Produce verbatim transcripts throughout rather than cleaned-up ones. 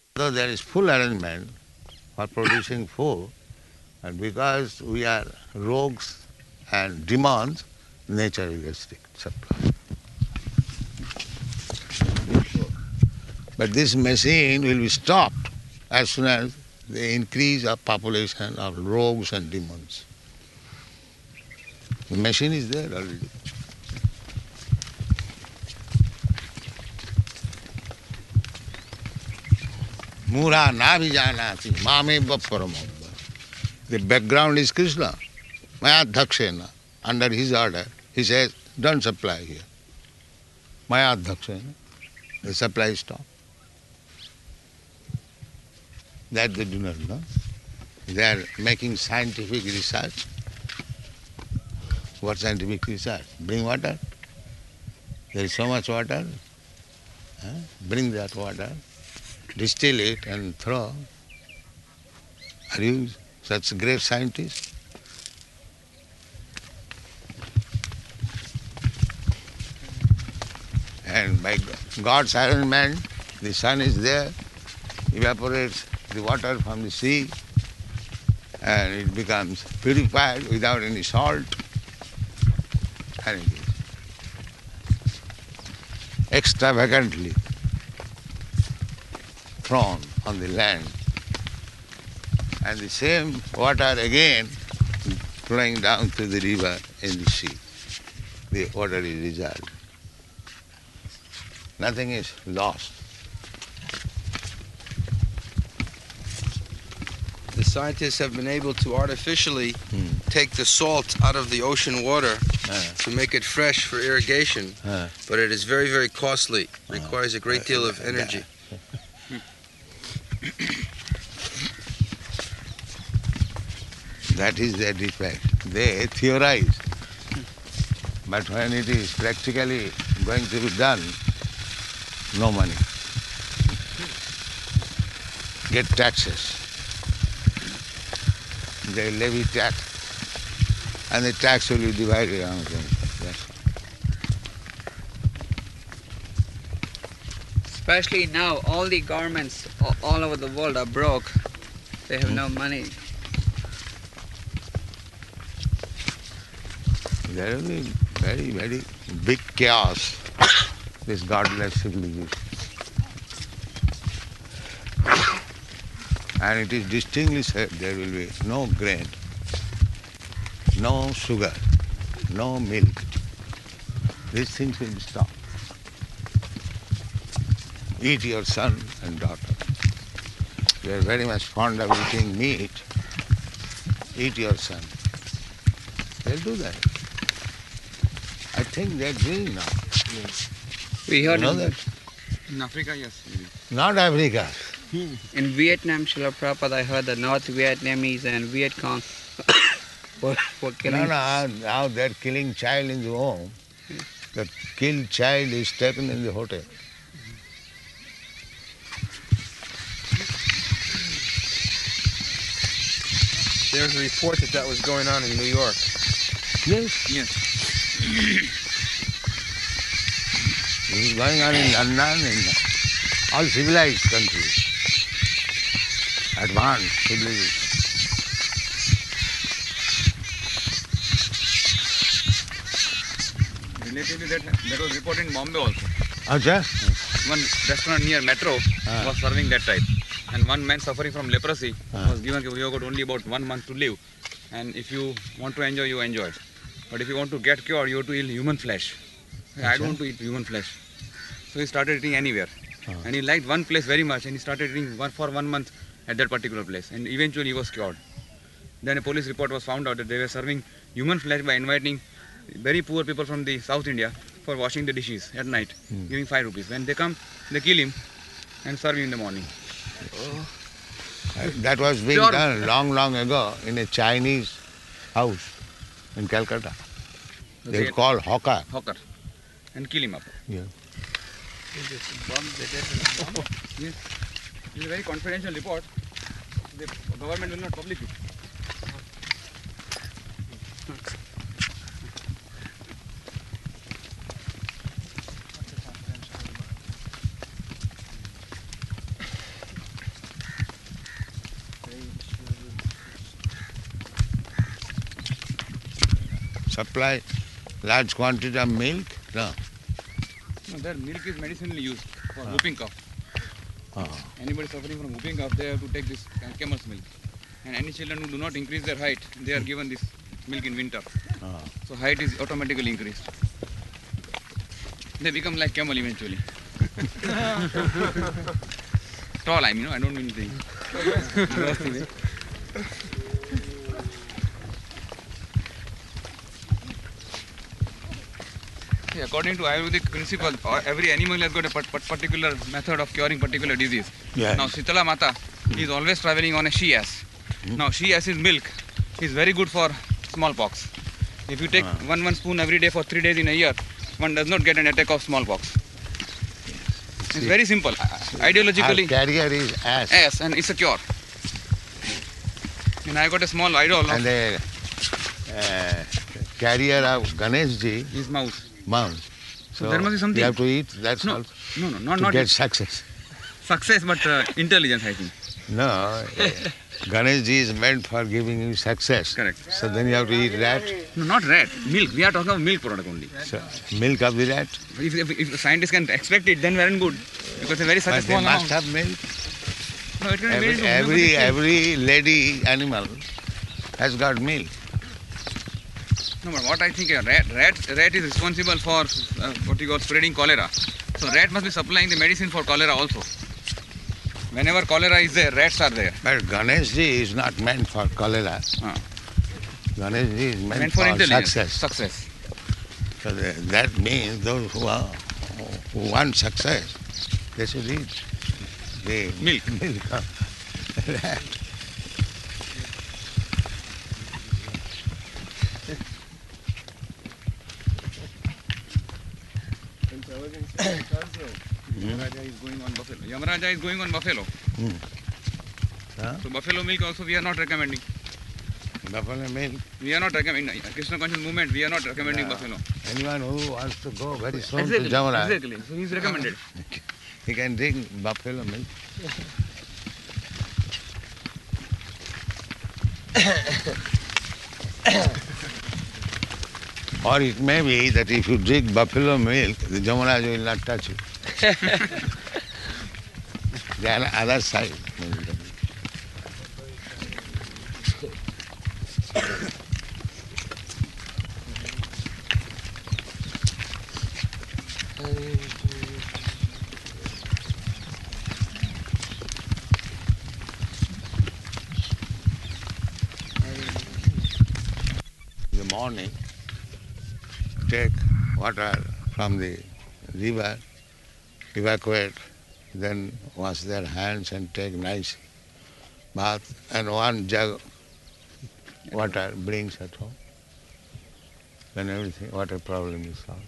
Though there is full arrangement for producing food, and because we are rogues and demons, nature will restrict supply. But this machine will be stopped as soon as the increase of population of rogues and demons. The machine is there already. Mura navijanati mame paramam. The background is Krishna. Maya Dhakshena. Under his order, he says, don't supply here. Maya Dhakshena. The supply is stopped. That they do not know. They are making scientific research. What scientific research? Bring water. There is so much water. Huh? Bring that water, distill it and throw. Are you such a great scientist? And by God's arrangement, the sun is there, evaporates the water from the sea, and it becomes purified without any salt, and it is extravagantly thrown on the land. And the same water again flowing down to the river in the sea. The water is reserved. Nothing is lost. The scientists have been able to artificially Hmm. take the salt out of the ocean water Ah. to make it fresh for irrigation, Ah. but it is very, very costly. Requires a great deal of energy. That is their defect. They theorize. But when it is practically going to be done, no money. Get taxes. They levy tax, and the tax will be divided among them. Yes. Especially now, all the governments a- all over the world are broke. They have no money. There will be very, very big chaos, this godless civilization. And it is distinctly said there will be no grain, no sugar, no milk. These things will be stopped. Eat your son and daughter. You are very much fond of eating meat. Eat your son. They'll do that. I think they're doing now. We You heard know in, that? In Africa, yes. Not Africa. in Vietnam, Srila Prabhupada, I heard the North Vietnamese and Viet Cong were, were killing. No, no, now they're killing child in the home. The killed child is taken in the hotel. There's a report that that was going on in New York. Yes. Yes. This is going on in London, in all civilized countries. Advanced civilization. Relatively, that, that was reported in Bombay also. Acha? One restaurant near Metro Ah. was serving that type. And one man suffering from leprosy Ah. was given, you got only about one month to live. And if you want to enjoy, you enjoy. But if you want to get cured, you have to eat human flesh. I don't want to eat human flesh. So he started eating anywhere. Ah. And he liked one place very much and he started eating one for one month at that particular place. And eventually he was cured. Then a police report was found out that they were serving human flesh by inviting very poor people from the South India for washing the dishes at night, Hmm. giving five rupees. When they come, they kill him and serve him in the morning. Uh, That was being Pure- done long, long ago in a Chinese house in Calcutta. They They- call hawker. Hawker. And kill him up. Yeah. Yes. It's a very confidential report. The government will not publish it. supply large quantity of milk? No. No, their milk is medicinally used for Ah. whooping cough. Oh. Anybody suffering from whooping cough, they have to take this camel's milk. And any children who do not increase their height, they are given this milk in winter. Oh. So height is automatically increased. They become like camel eventually. Tall, I mean, no, I don't mean the nasty way. See, according to Ayurvedic principle, uh, every animal has got a pat- pat- particular method of curing particular disease. Yes. Now, Sitala Mata is always traveling on a she-ass. Now, she-ass's milk is very good for smallpox. If you take Ah. one one spoon every day for three days in a year, one does not get an attack of smallpox. It's See. very simple. I- Our Ideologically, carrier is ass. yes, and it's a cure. And I got a small idol And of the uh, carrier of Ganesh ji, his mouse. mouse. So there must be something. you have to eat, that's No, all, no, no, not, to not get success. success, but uh, intelligence, I think. No, uh, Ganesh ji is meant for giving you success. Correct. So then you have to eat rat. No, not rat, milk. We are talking about milk product only. So milk of the rat. If, if, if the scientists can expect it, then well and good. Because a very such a But they small must amount. have milk. No, it can be made Every, into every, homeopathic every lady animal has got milk. pills. No, but what I think, a rat, rat, rat is responsible for uh, what you call spreading cholera. So rat must be supplying the medicine for cholera also. Whenever cholera is there, rats are there. But Ganesh ji is not meant for cholera. Ah. Ganesh ji is meant, Meant for for intelligence. success. Success. So the- that means those who, are, who want success, they should eat the Milk. milk of rat. Yamaraja is going on buffalo. Yamaraja is going on buffalo. Hmm. Huh? So buffalo milk also we are not recommending. Buffalo milk. We are not recommending. Krishna conscious movement, we are not recommending Yeah. buffalo. Anyone who wants to go very soon Exactly. to Jamuna, Exactly. So he is recommended. he can drink buffalo milk. Or it may be that if you drink buffalo milk, the Jamuna will not touch you. The other- other side. In the morning, take water from the river, evacuate, then wash their hands and take nice bath, and one jug water brings at home. Then everything, water problem is solved.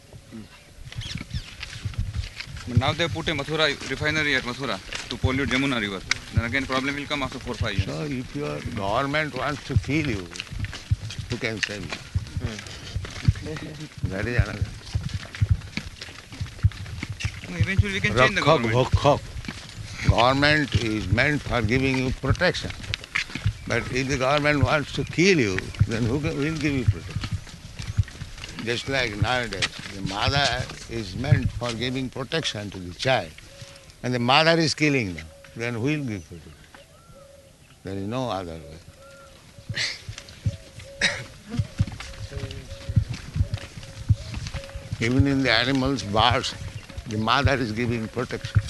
But now they put a Mathura refinery at Mathura to pollute Jamuna river. Then again problem will come after four five years. So if your government wants to kill you, who can save you? That is another. No, eventually we can change the Rakhak government. bhakhak. Government is meant for giving you protection. But if the government wants to kill you, then who can, will give you protection? Just like nowadays, the mother is meant for giving protection to the child, and the mother is killing them. Then who will give protection? There is no other way. Even in the animals, birds, the mother is giving protection.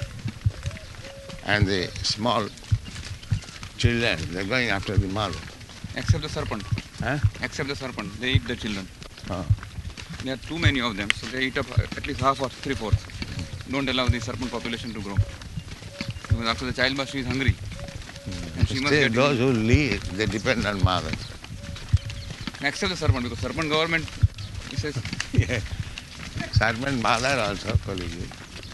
And the small children, they're going after the mother. Except the serpent. Huh? Except the serpent. They eat the children. Oh. There are too many of them, so they eat up at least half or three fourths. Don't allow the serpent population to grow. Because after the childbirth she is hungry. And she must Still, get those who live, they depend on mother. except the serpent, because serpent government he says Yeah. Serpent mother also colleague.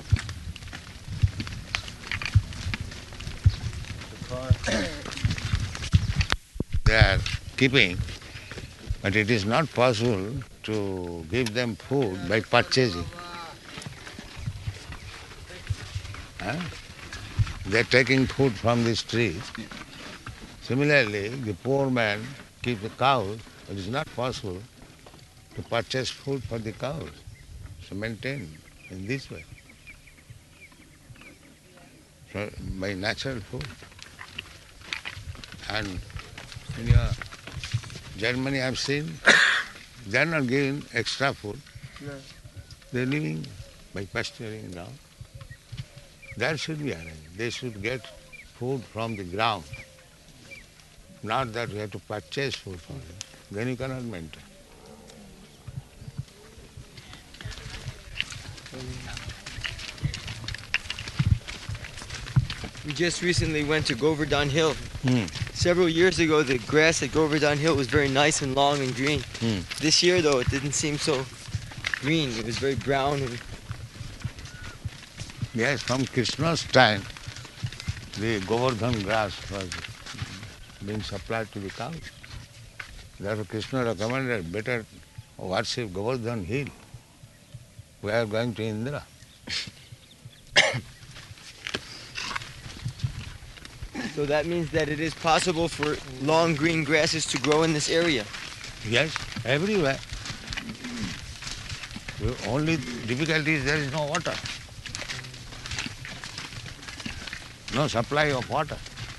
They are keeping, but it is not possible to give them food by purchasing. Huh? They are taking food from the street. Yeah. Similarly, the poor man keeps the cows, but it is not possible to purchase food for the cows. So maintain in this way. So by natural food. And in your Germany I've seen, they are not giving extra food. Yeah. They're living by pasturing ground. That should be arranged. They should get food from the ground. Not that we have to purchase food for them. Then you cannot maintain. We just recently went to Govardhan Hill. Hmm. Several years ago, the grass at Govardhan Hill was very nice and long and green. Hmm. This year, though, it didn't seem so green. It was very brown. And Yes, from Krishna's time, the Govardhan grass was being supplied to the cows. Therefore Krishna recommended better worship Govardhan Hill. We are going to Indra. so that means that it is possible for long green grasses to grow in this area. Yes, everywhere. The only difficulty is there is no water. No supply of water.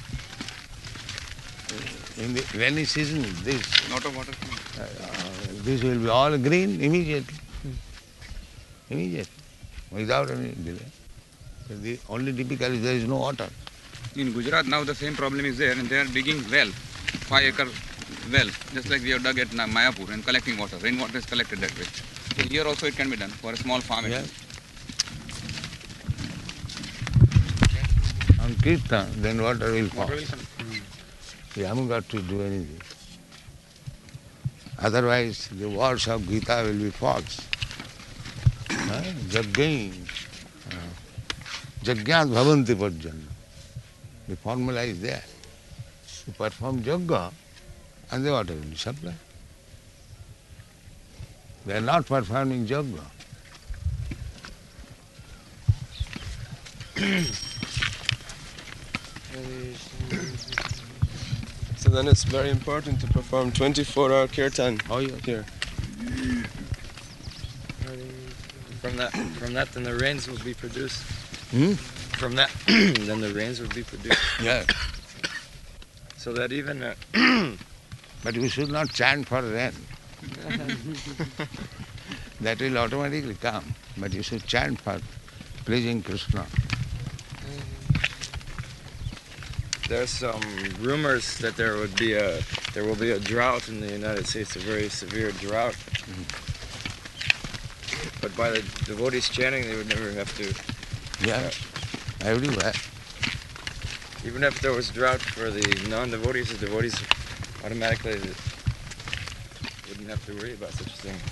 In the rainy season, this Not of water. uh, this will be all green immediately. Immediately, without any delay. The only difficulty is there is no water. In Gujarat now the same problem is there, and they are digging well, five acre well, just like we have dug at Na- Mayapur, and collecting water. Rainwater is collected that way. So here also it can be done for a small farm. at Yeah. least. On Kirtan, then water will fall. Water will come. We haven't got to do anything. Otherwise, the words of Gita will be false. Huh? Jagyain, Jagyat bhavanti parjanna. The formula is there. You perform Jagga and the water will be supplied. They are not performing Jagga. So then it's very important to perform twenty-four hour kirtan Oh yes. here. From that, from that, then the rains will be produced. Hmm? From that, then the rains will be produced. Yes. So that even uh, But we should not chant for rain. That will automatically come. But you should chant for pleasing Krishna. there's some rumors that there would be a there will be a drought in the United States, a very severe drought. But by the devotees chanting, they would never have to. Yeah, everywhere. Even if there was drought for the non-devotees, the devotees automatically wouldn't have to worry about such a thing.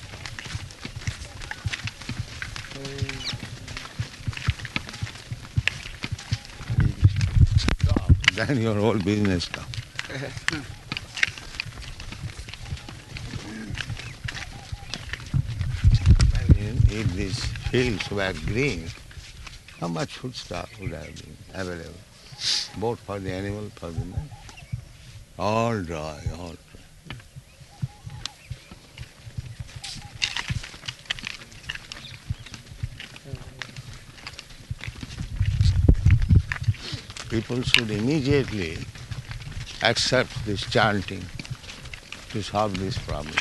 Then your whole business stops. Imagine if these fields were green, how much food stuff would have been available, both for the animal, for the man. All dry, all dry. People should immediately accept this chanting to solve this problem.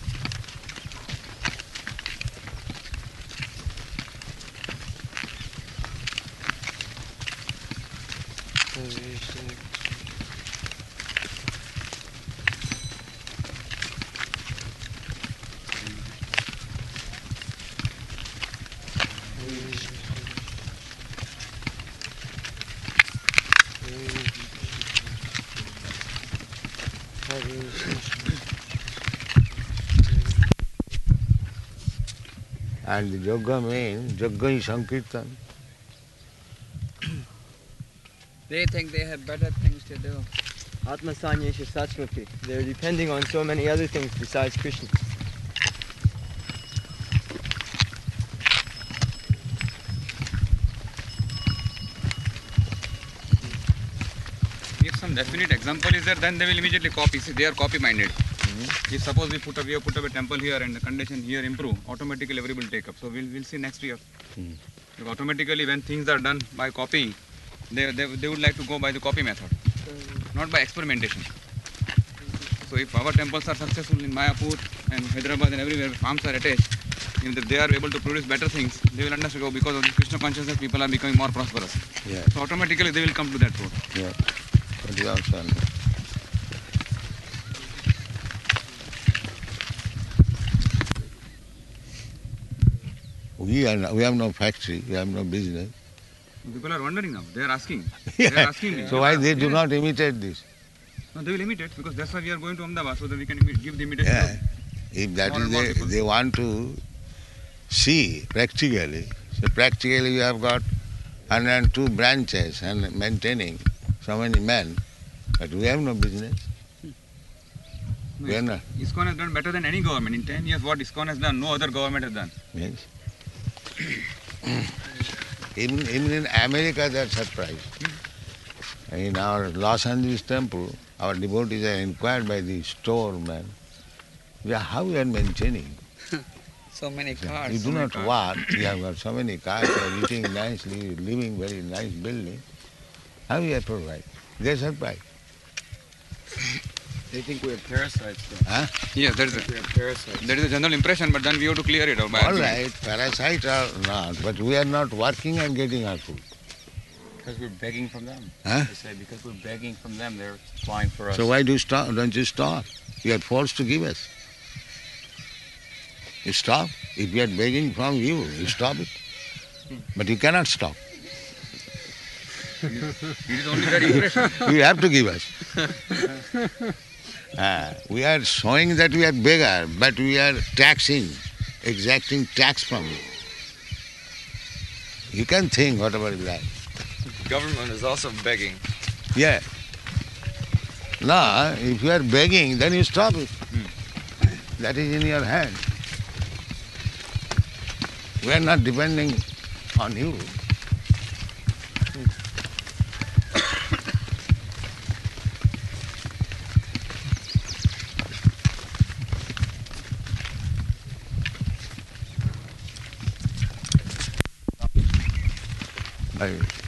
And the yoga means Jaggai Sankirtan. They think they have better things to do. Atma Sanyesha Satsmati. They're depending on so many other things besides Krishna. If some definite example is there, then they will immediately copy. See, they are copy-minded. If suppose we put up, we have put up a temple here and the condition here improve, automatically everybody will take up. So we'll, we'll see next year. Hmm. Because automatically when things are done by copying, they, they, they would like to go by the copy method, not by experimentation. So if our temples are successful in Mayapur and Hyderabad and everywhere farms are attached, if they are able to produce better things, they will understand, oh, because of the Krishna consciousness, people are becoming more prosperous. Yeah. So automatically they will come to that road. Yeah. But you also understand. We, are, we have no factory, we have no business. People are wondering now. They are asking. They are asking me. So why they do not imitate this? No, they will imitate because that's why we are going to Ahmedabad so that we can imi- give the imitation. Yeah. If that More is and more they, people. they want to see practically. So practically you have got one hundred two branches and maintaining so many men, but we have no business. No, We are not. ISKCON has done better than any government. In ten years, what ISKCON has done, no other government has done. Yes. Even, even in America they are surprised. In our Los Angeles temple, our devotees are inquired by the storeman, "Yeah, how you are maintaining? So many You cars. do many not cars. work, you have got so many cars, you are eating nicely, living very nice building. How you are provide?" They are surprised. They think we have parasites though. Huh? Yes, that is, We a, have parasites. that is a general impression, but then we have to clear it out by All argument. right, parasite or not, but we are not working and getting our food. Because we're begging from them. Huh? They say because we're begging from them, they're supplying for us. So why do you stop? Don't you stop? You are forced to give us. You stop. If we are begging from you, you stop it. But you cannot stop. It is only that impression. You have to give us. Ah, we are showing that we are beggar, but we are taxing, exacting tax from you. You can think whatever you like. Government is also begging. Yeah. No, if you are begging, then you stop it. That is in your hand. We are not depending on you. Bye.